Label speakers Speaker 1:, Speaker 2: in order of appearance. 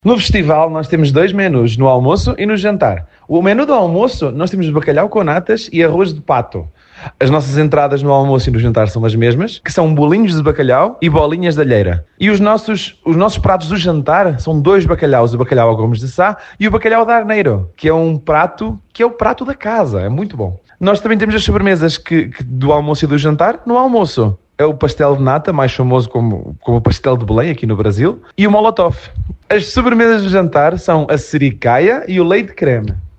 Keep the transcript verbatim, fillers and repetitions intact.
Speaker 1: No festival nós temos dois menus, no almoço e no jantar. O menu do almoço nós temos bacalhau com natas e arroz de pato. As nossas entradas no almoço e no jantar são as mesmas, que são bolinhos de bacalhau e bolinhas de alheira. E os nossos, os nossos pratos do jantar são dois bacalhaus, o bacalhau ao gomes de sá e o bacalhau de arneiro, que é um prato que é o prato da casa, é muito bom. Nós também temos as sobremesas que, que do almoço e do jantar no almoço. É o pastel de nata, mais famoso como, como o pastel de Belém aqui no Brasil, e o molotov. As sobremesas do jantar são a sericaia e o leite creme.